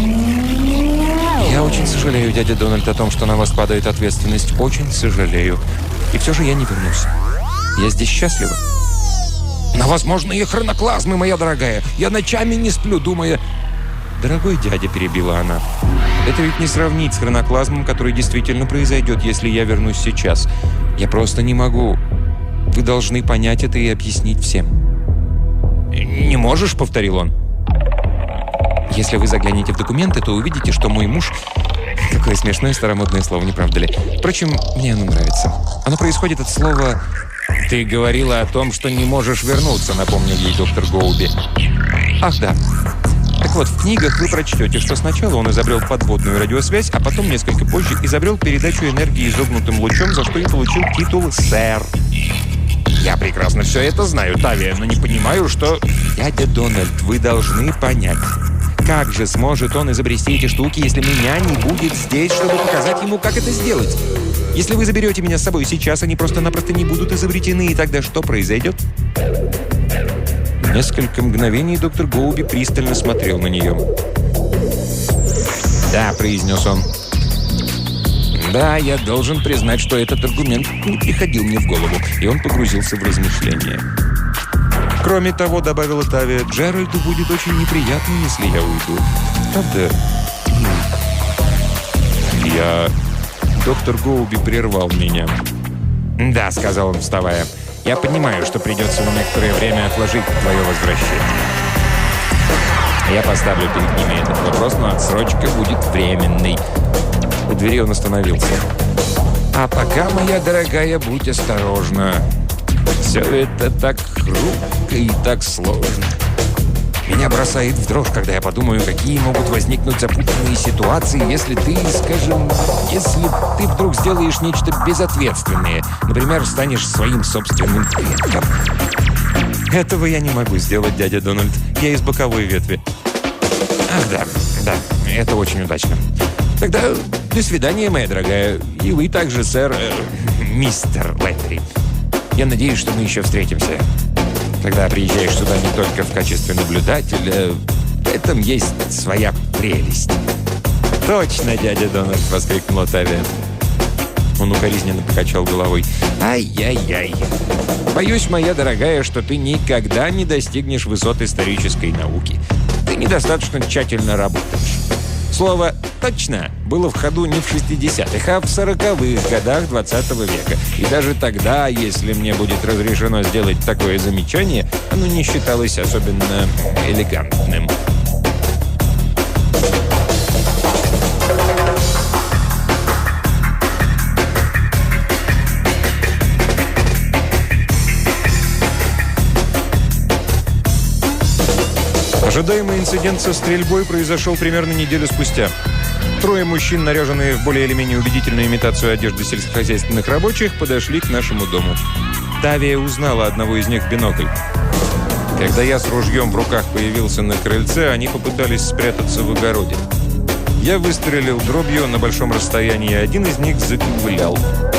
«Я очень сожалею, дядя Дональд, о том, что на вас падает ответственность. Очень сожалею. И все же я не вернусь. Я здесь счастлива». «Но возможны и хроноклазмы, моя дорогая. Я ночами не сплю, думая...» «Дорогой дядя», — перебила она, — «это ведь не сравнить с хроноклазмом, который действительно произойдет, если я вернусь сейчас. Я просто не могу. Вы должны понять это и объяснить всем». «Не можешь?» — повторил он. «Если вы заглянете в документы, то увидите, что мой муж...» Какое смешное старомодное слово, не правда ли? Впрочем, мне оно нравится. Оно происходит от слова... «Ты говорила о том, что не можешь вернуться», — напомнил ей доктор Гоуби. «Ах, да. Так вот, в книгах вы прочтете, что сначала он изобрел подводную радиосвязь, а потом, несколько позже, изобрел передачу энергии изогнутым лучом, за что и получил титул «сэр». «Я прекрасно все это знаю, Тавия, но не понимаю, что...» «Дядя Дональд, вы должны понять. Как же сможет он изобрести эти штуки, если меня не будет здесь, чтобы показать ему, как это сделать? Если вы заберете меня с собой сейчас, они просто-напросто не будут изобретены, и тогда что произойдет?» Несколько мгновений доктор Гоуби пристально смотрел на нее. «Да», — произнес он. «Да, я должен признать, что этот аргумент не приходил мне в голову», и он погрузился в размышления. «Кроме того, — добавила Тавия, — Джеральду будет очень неприятно, если я уйду. Правда?» Доктор Гоуби прервал меня. «Да», — сказал он, вставая, — «я понимаю, что придется на некоторое время отложить твое возвращение. Я поставлю перед ними этот вопрос, но отсрочка будет временной». У двери он остановился. «А пока, моя дорогая, будь осторожна. Все это так хрупко и так сложно. Меня бросает в дрожь, когда я подумаю, какие могут возникнуть запутанные ситуации, если ты, скажем, если ты вдруг сделаешь нечто безответственное. Например, станешь своим собственным предком». «Этого я не могу сделать, дядя Дональд. Я из боковой ветви». «Ах, да, это очень удачно. Тогда до свидания, моя дорогая. И вы также, сэр. мистер Леттери. Я надеюсь, что мы еще встретимся. Когда приезжаешь сюда не только в качестве наблюдателя, в этом есть своя прелесть». «Точно, дядя Дональд!» — воскликнула Тавия. Он укоризненно покачал головой. «Ай-яй-яй! Боюсь, моя дорогая, что ты никогда не достигнешь высот исторической науки. Ты недостаточно тщательно работаешь. Слово «точно» было в ходу не в 60-х, а в 40-х годах 20 века. И даже тогда, если мне будет разрешено сделать такое замечание, оно не считалось особенно элегантным». Ожидаемый инцидент со стрельбой произошел примерно неделю спустя. 3 мужчин, наряженные в более или менее убедительную имитацию одежды сельскохозяйственных рабочих, подошли к нашему дому. Тавия узнала одного из них в бинокль. Когда я с ружьем в руках появился на крыльце, они попытались спрятаться в огороде. Я выстрелил дробью на большом расстоянии, и один из них заковылял.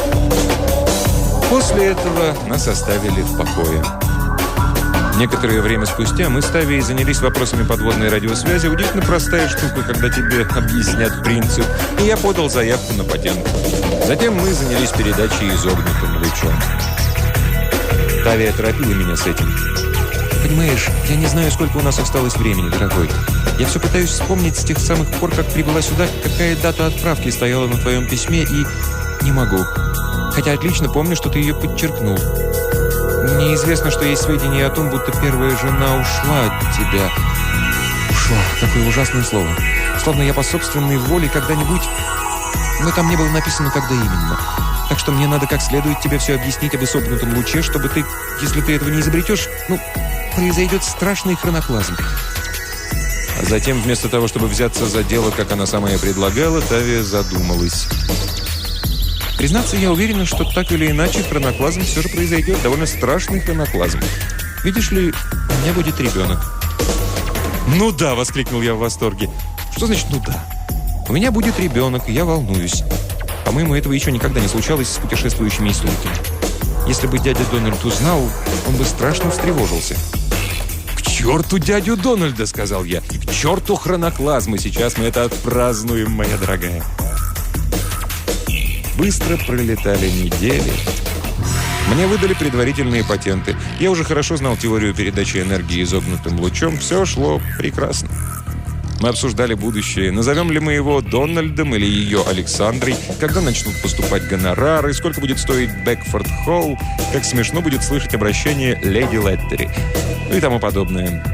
После этого нас оставили в покое. Некоторое время спустя мы с Тавией занялись вопросами подводной радиосвязи. Удивительно простая штука, когда тебе объяснят принцип. И я подал заявку на патент. Затем мы занялись передачей изогнутым лучом. Тавия торопила меня с этим. «Понимаешь, я не знаю, сколько у нас осталось времени, дорогой. Я все пытаюсь вспомнить с тех самых пор, как прибыла сюда, какая дата отправки стояла на твоем письме, и не могу. Хотя отлично помню, что ты ее подчеркнул. Мне известно, что есть сведения о том, будто первая жена ушла от тебя. Ушла. Какое ужасное слово. Словно я по собственной воле когда-нибудь... Но там не было написано, когда именно. Так что мне надо как следует тебе все объяснить об изогнутом луче, чтобы ты, если ты этого не изобретешь, произойдет страшный хроноплазм». А затем, вместо того, чтобы взяться за дело, как она сама и предлагала, Тавия задумалась. «Признаться, я уверена, что так или иначе хроноплазм все же произойдет. Довольно страшный хроноплазм. Видишь ли, у меня будет ребенок». «Ну да!» — воскликнул я в восторге. «Что значит «ну да»?» «У меня будет ребенок, и я волнуюсь. По-моему, этого еще никогда не случалось с путешествующими историками. Если бы дядя Дональд узнал, он бы страшно встревожился». «К черту дядю Дональда!» — сказал я. «К черту хроноплазмы! Сейчас мы это отпразднуем, моя дорогая!» Быстро пролетали недели. Мне выдали предварительные патенты. Я уже хорошо знал теорию передачи энергии изогнутым лучом. Все шло прекрасно. Мы обсуждали будущее. Назовем ли мы его Дональдом или ее Александрой? Когда начнут поступать гонорары? Сколько будет стоить Бэкфорд Холл? Как смешно будет слышать обращение «Леди Леттери». Ну и тому подобное.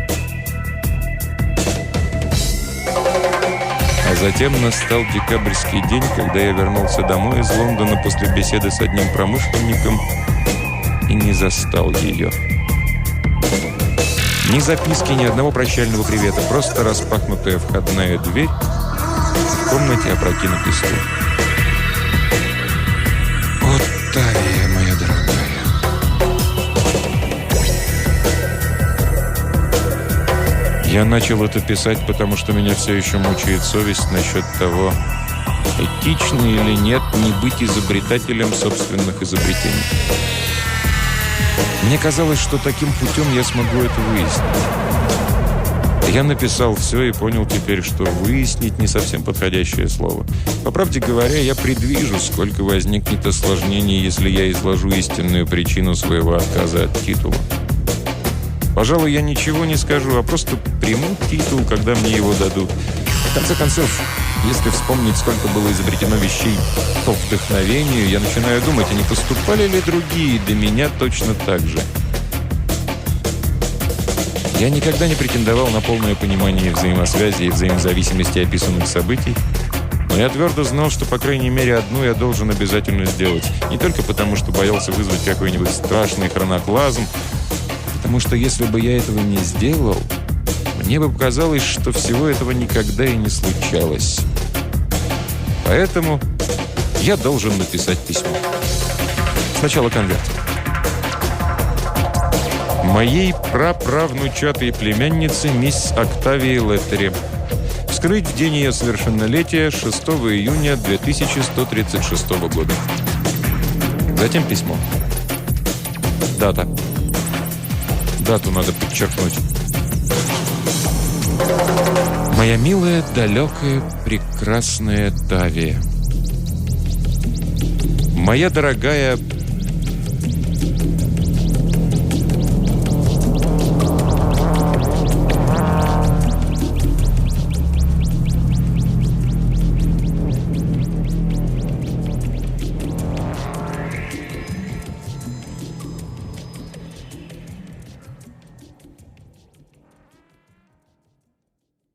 А затем настал декабрьский день, когда я вернулся домой из Лондона после беседы с одним промышленником и не застал ее. Ни записки, ни одного прощального привета, просто распахнутая входная дверь, в комнате опрокинутый стул. Вот Тавия, моя дорогая. Я начал это писать, потому что меня все еще мучает совесть насчет того, этично или нет не быть изобретателем собственных изобретений. Мне казалось, что таким путем я смогу это выяснить. Я написал все и понял теперь, что «выяснить» не совсем подходящее слово. По правде говоря, я предвижу, сколько возникнет осложнений, если я изложу истинную причину своего отказа от титула. Пожалуй, я ничего не скажу, а просто приму титул, когда мне его дадут. В конце концов, если вспомнить, сколько было изобретено вещей по вдохновению, я начинаю думать, а не поступали ли другие до меня точно так же. Я никогда не претендовал на полное понимание взаимосвязи и взаимозависимости описанных событий, но я твердо знал, что, по крайней мере, одну я должен обязательно сделать. Не только потому, что боялся вызвать какой-нибудь страшный хроноплазм, потому что если бы я этого не сделал, мне бы показалось, что всего этого никогда и не случалось. Поэтому я должен написать письмо. Сначала конверт. Моей праправнучатой племяннице мисс Октавии Леттери. Вскрыть в день ее совершеннолетия 6 июня 2136 года. Затем письмо. Дата. Дату надо подчеркнуть. Моя милая, далекая, прекрасная Тавия. Моя дорогая...